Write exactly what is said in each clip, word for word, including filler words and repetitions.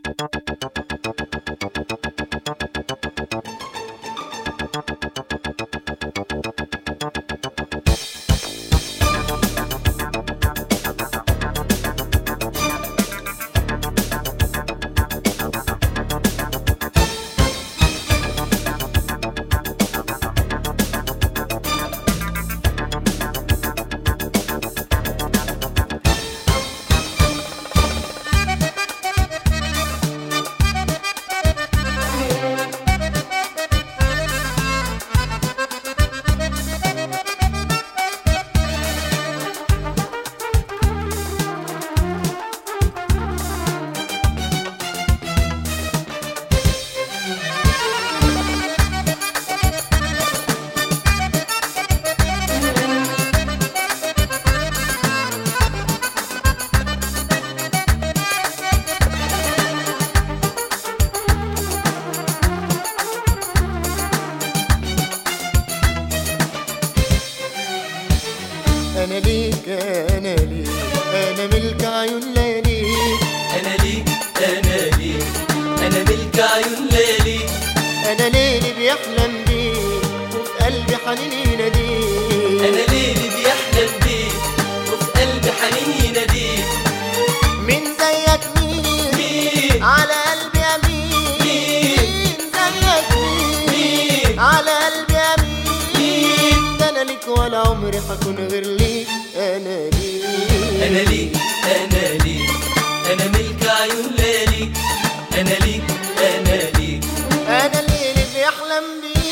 أنا ليك أنا ليك أنا ملك عيون لياليك. أنا ليك أنا ليك أنا ملك عيون لياليك. أنا ليلي بيحلم بيك وفي قلبي حنين يناديك. أنا ليلي بيحلم بيك وفي قلبي حنين يناديك. مين زيك مين, مين على قلبي أمين. مين زيك مين, مين على قلبي أمين. ده أنا ليك ولا عمري حكون غير ليك. أنا ليك أنا ليك أنا ليك أنا ملك عيون لياليك. أنا ليك أنا ليك أنا ليلي بيحلم بيك.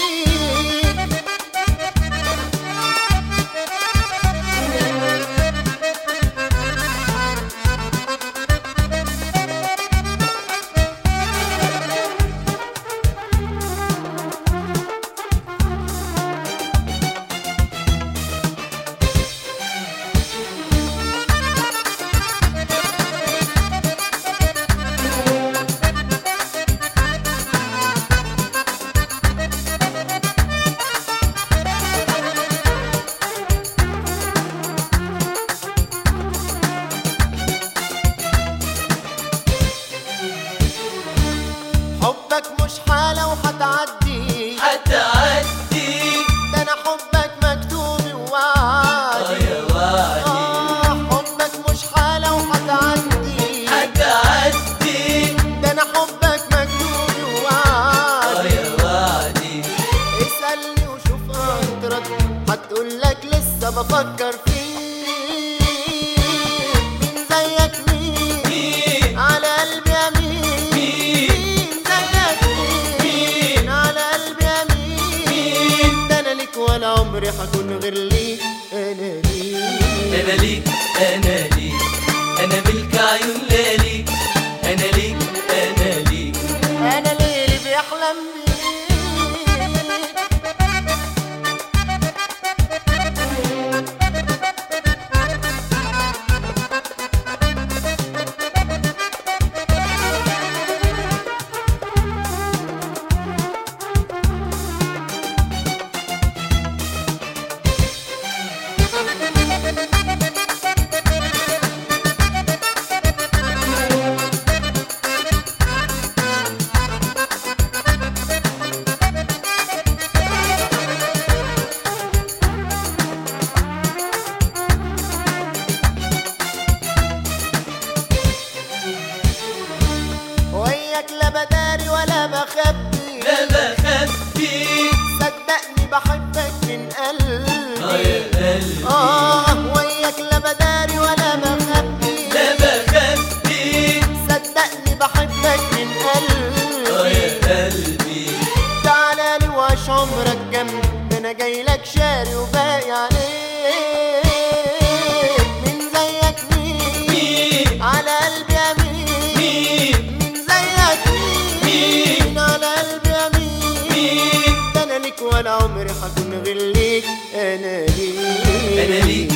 حبك مش حالة وحتعدي هتعدي. ده أنا حبك مكتوب ووعدي. آه يا وعدي آه حبك مش حالة وحتعدي هتعدي. ده أنا حبك مكتوب آه ووعدي. يا وعدي اسألني وشوف أنطرك هتقولك لسه بفكر فيك. مين زيك مين, مين على قلبي أمين. مين زيك مين, على قلبي أمين. ده أنا ليك ولا عمري حكون غير ليك. أنا ليك أنا ليك أنا ليك أنا ملك عيون لياليك. أنا ليك أنا ليك أنا ليلي بيحلم بيك. وياك لا بداري ولا بخبي. لا بخبي. صدقني بحبك من قلبي. آه يا قلبي آه وياك لا بداري ولا بخبي. لا بخبي. صدقني بحبك من آه قلبي. يا قلبي تعالى لي وعيش عمرك جنبي. ده أنا جايلك شاري وباقي عليك. مين زيك مين, مين على قلبي أمين. مين مين زيك مين, مين على قلبي أمين. مين ده أنا ليك ولا عمري حكون غير ليك. أنا ليك أنا ليك